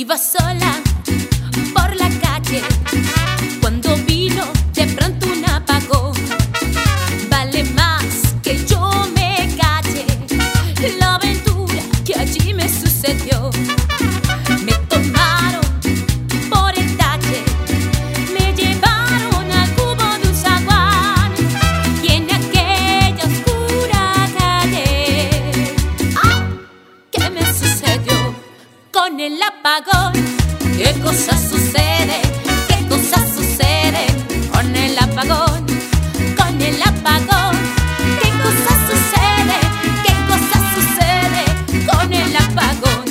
Iba sola por la calle cuando vino de pronto un apagón. Vale más que yo me calle la aventura que allí me sucedió. Me tomaron por el talle, me llevaron al cubo de un zaguán y en aquella oscura calle, ¡ay! ¿Qué me sucedió con el apagón? ¿Qué cosas suceden? ¿Qué cosas suceden con el apagón? Con el apagón. ¿Qué cosas suceden? ¿Qué cosas suceden con el apagón?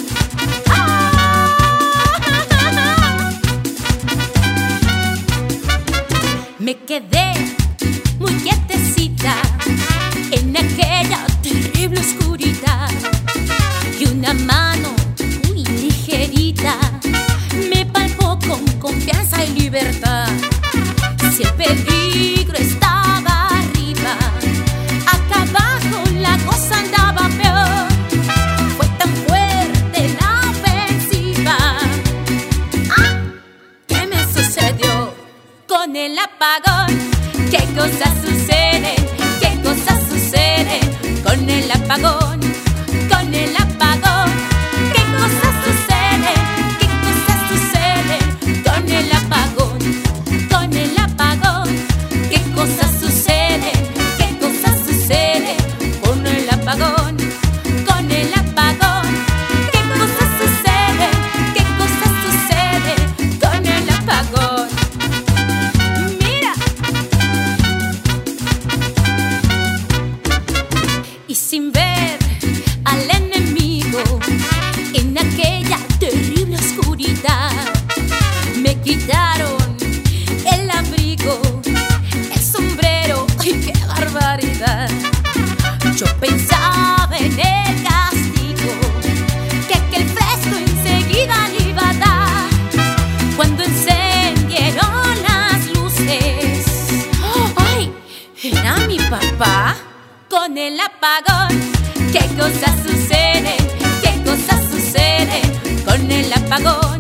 Me quedé muy quietecita en aquella terrible oscuridad y una mano muy ligerita me palpó con confianza y libertad. Si el peligro estaba arriba, acá abajo la cosa andaba peor. Fue tan fuerte la ofensiva. ¡Ah! ¿Qué me sucedió con el apagón? ¿Qué cosas suceden? ¿Qué cosas suceden con el apagón? Con el apagón. ¿Qué cosas suceden? ¿Qué cosas suceden con el apagón? Con el apagón. ¿Qué cosas suceden? ¿Qué cosas suceden con el apagón? Con el apagón. ¿Qué cosas suceden? ¿Qué cosas suceden con el apagón? Mira. Y sin ver al enemigo en aquella terrible oscuridad, me quitaron el abrigo, el sombrero, ¡ay, qué barbaridad! Yo pensaba en el castigo que aquel fresco enseguida le iba a dar cuando encendieron las luces. ¡Ay! ¿Era mi papá? Con el apagón. ¿Qué cosas suceden? ¿Qué cosas suceden con el apagón?